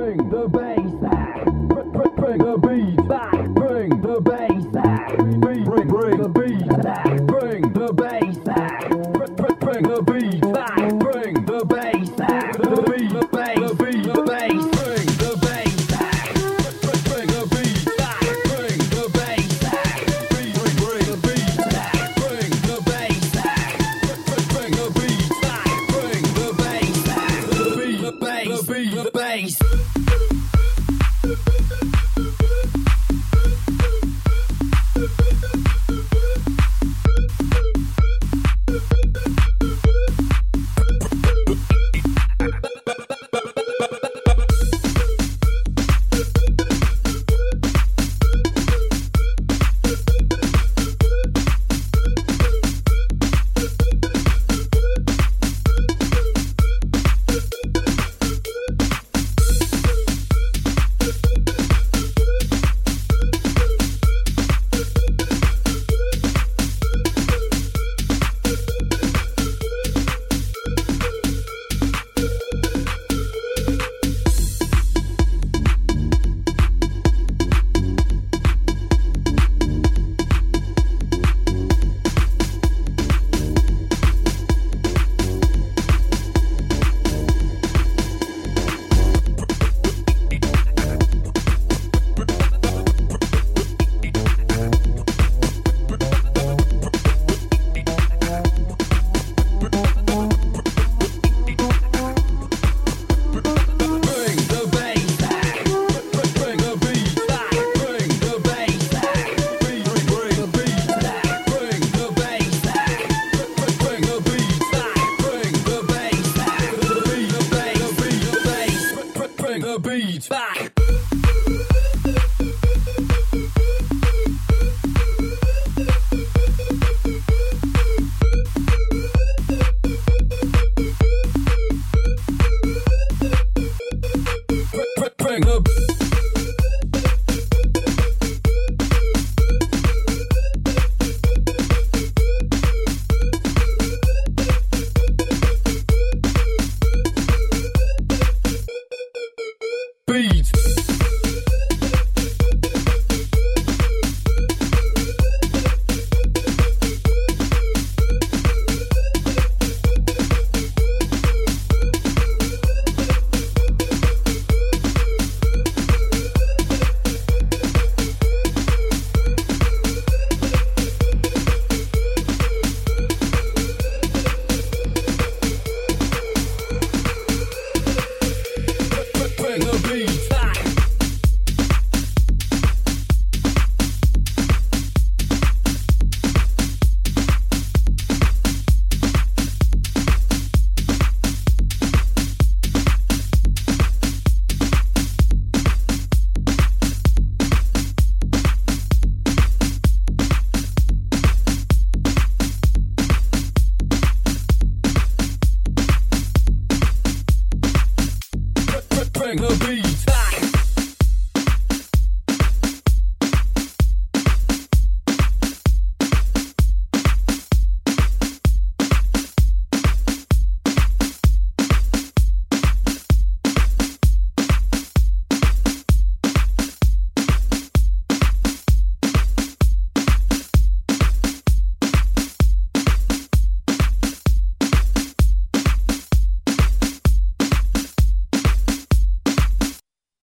bring the bass back. Bring the beat back. Bring the bass back. Bring the beat back. Bring the bass back. Bring the beat back. Bring the bass back. The beat, the bass, the beat, the bass. Bring the bass back. Bring the beat back. Bring the bass back. Bring the beat back. Bring the bass back. Bring the beat back. Bring the bass back. The beat, the bass, the beat, the bass. The beat back. Bring the beat. Bring the beat back. Bring the beat back.